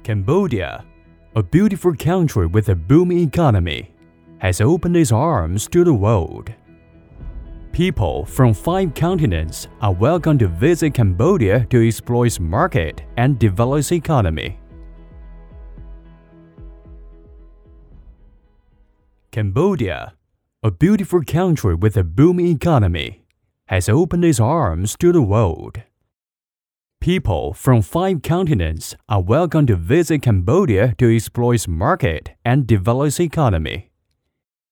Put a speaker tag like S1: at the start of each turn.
S1: Cambodia, a beautiful country with a booming economy, has opened its arms to the world. People from 5 continents are welcome to visit Cambodia to explore its market and develop its economy. Cambodia, a beautiful country with a booming economy, has opened its arms to the world. People from 5 continents are welcome to visit Cambodia to explore its market and develop its economy.